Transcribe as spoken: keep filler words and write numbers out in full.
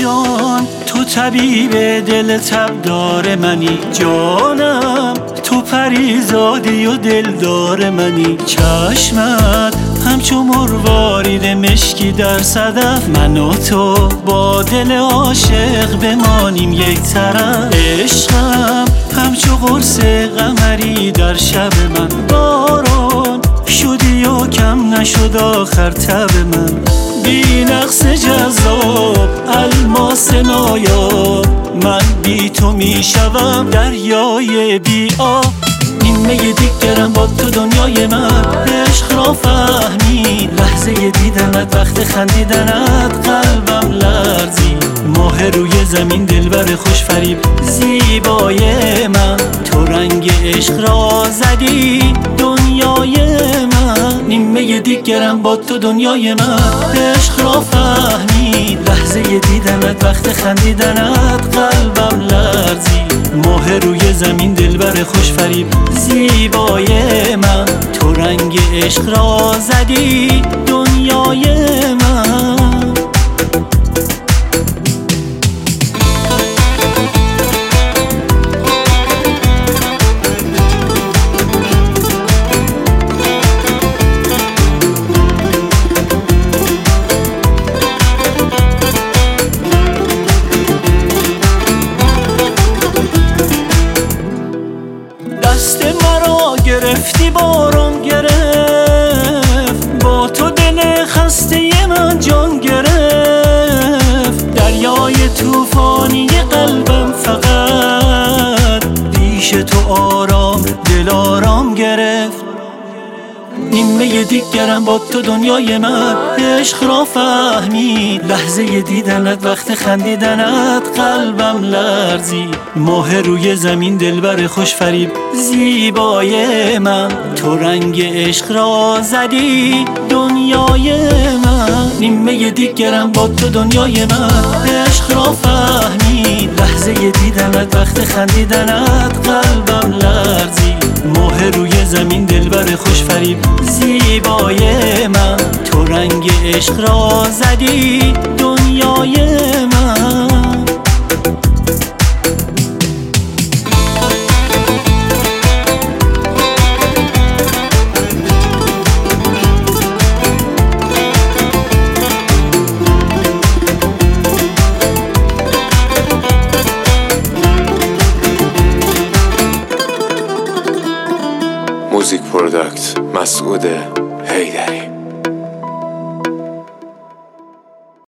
جان تو طبیب دل تبدار منی، جانم تو پریزادی و دلدار منی. چشمت همچو مروارید مشکی در صدف، من و تو با دل عاشق بمانیم یک طرف. عشقم همچو قرص قمری در شب من، باران شدی و کم نشد آخر تب من. بی نقص جذاب الماس نایاب، من بی تو می شوم دریای بی آب. نیمه دیگرم با تو دنیای من، عشق را فهمید لحظه دیدنت، وقت خندیدنت قلبم لرزی. ماه روی زمین دلبر خوش فریب زیبای من، تو رنگ عشق را زدی دنیای من. نیمه دیگرم با تو دنیای من، عشق را فهمید لحظه دیدنت، وقت خندیدنت قلبم لرزی. ماه روی زمین دلبر خوش فریب زیبای من، تو رنگ عشق را زدی دنیای من. دست مرا گرفتی بارم گرفت، با تو دل خسته من جان گرفت. دریای طوفانی قلبم فقط پیش تو آرام دل آرام گرفت. نیمه دیگرم با تو دنیای من، عشق را فهمید لحظه دیدنت، وقت خندیدنت قلبم لرزی. ماه روی زمین دلبر خوش فریب زیبای من، تو رنگ عشق را زدی دنیای من. نیمه دیگرم با تو دنیای من، عشق را فهمید لحظه دیدنت، وقت خندیدنت قلبم لرزی. ماه روی زمین دلبر خوش فریب زیبای من، تو رنگ عشق را زدی دنیای من. موزیک پروداکت مسعود حیدری.